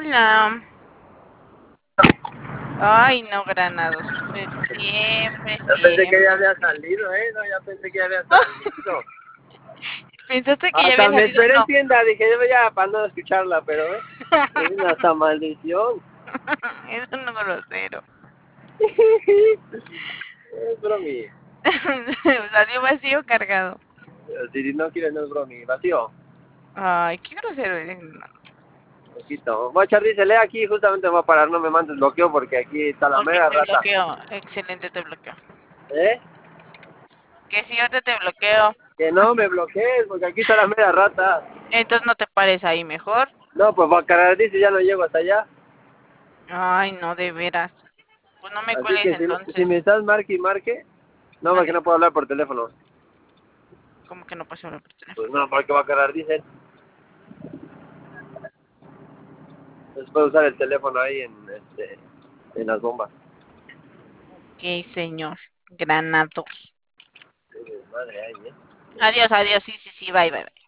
Hola. Ay, no, Granados. Usted siempre, Ya pensé que ya siempre. había salido, ¿eh? No, ya pensé que ya había salido. ¿Pensaste que ya había Hasta me salido? esperé en No. tienda, dije, yo ya para no escucharla, pero, es una hasta maldición. Es un grosero. Es bromi. Salió vacío o cargado. Si no quieres, no es bromi. Vacío. Ay, qué grosero eres. Granados. Poquito. Voy a echar, dice, lee aquí, justamente voy a parar, no me mandes bloqueo porque aquí está la Ok, mera te rata. bloqueo. Excelente, te bloqueo. ¿Eh? Que si ahorita te bloqueo. Que no me bloquees porque aquí está la mera rata. Entonces no te pares ahí mejor. No, pues va a cargar, dice, ya no llego hasta allá. Ay, no, de veras. Pues no me Así cuelgues que si me entonces. estás marque y marque, no, porque Mande. no puedo hablar por teléfono. ¿Cómo que no puedes hablar por Pues teléfono? no, porque va a cargar, dice. Entonces puedo usar el teléfono ahí en las bombas. Ok, señor. Granados. Madre, ahí, ¿eh? Adiós, adiós. Sí, sí, sí. Bye, bye, bye.